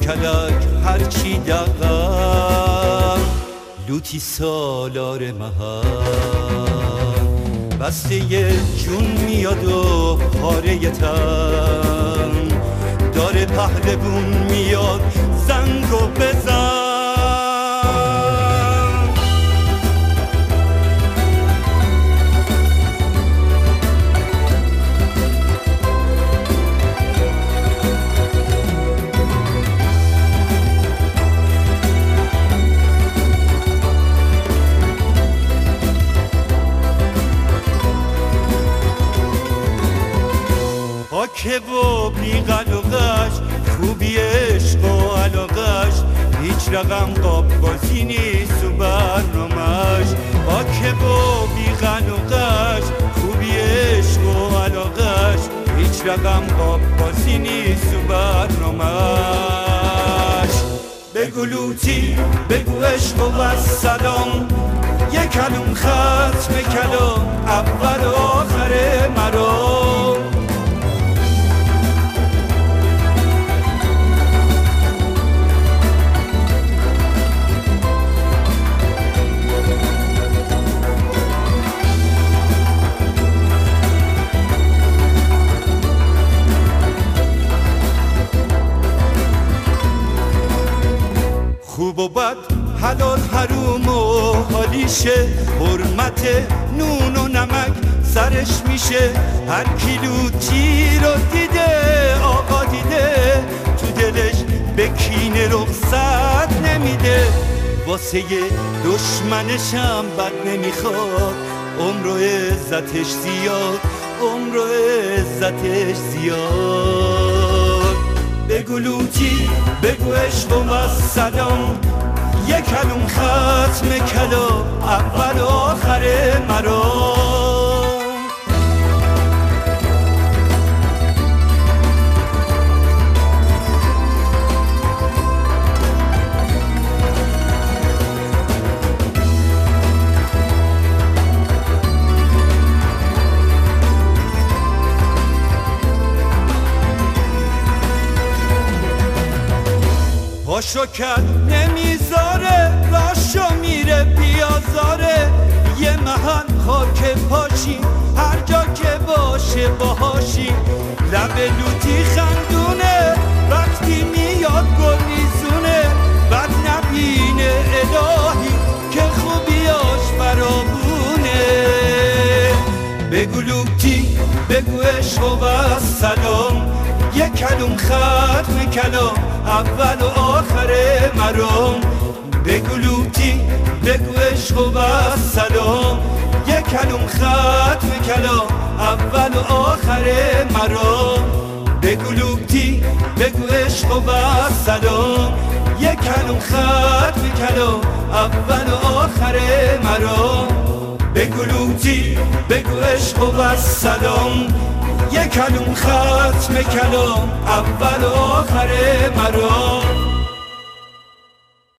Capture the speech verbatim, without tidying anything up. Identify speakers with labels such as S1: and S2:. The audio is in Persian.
S1: کلک هرچی دقم لوتی سالار مهن بسته یه جون میاد و پاره تن داره پهلوون میاد زنگو بزن که و بیغل و غش خوبی عشق و علاقش هیچ رقم قاب بازی نیست و برنامش با که و بیغل و غش خوبی عشق و علاقش هیچ رقم قاب بازی نیست و برنامش بگو لوتی بگو عشق و سلام یک کلوم ختم کلام اول و آخر مرام خوب و بد حلال حروم و حالیشه حرمت نون و نمک سرش میشه هر کیلوتی رو دیده آقا دیده تو دلش به کینه رخصت نمیده واسه دشمنشم بد نمیخواد عمر و عزتش زیاد عمر و عزتش زیاد بگو لوتی بگو عشق و سلام یک کلوم ختم کلام اول و آخر مرام پاشو کرد نمیذاره راشو میره بیازاره یه محل خاک پاشی هر جا که باشه باهاشی لب لوتی خندونه وقتی میاد گل میزونه بد نبینه الهی که خوبیاش فرابونه بگو لوتی بگو عشق و سلام یک کلوم ختم کلام اول و آخر مرام بگو لوتی بگو عشق و سلام یک کلوم ختم کلام اول و آخر مرام بگو لوتی بگو عشق و سلام یک کلوم ختم کلام اول و آخر مرام بگو لوتی بگو عشق و سلام یک کلوم ختم کلام اول و آخر مرام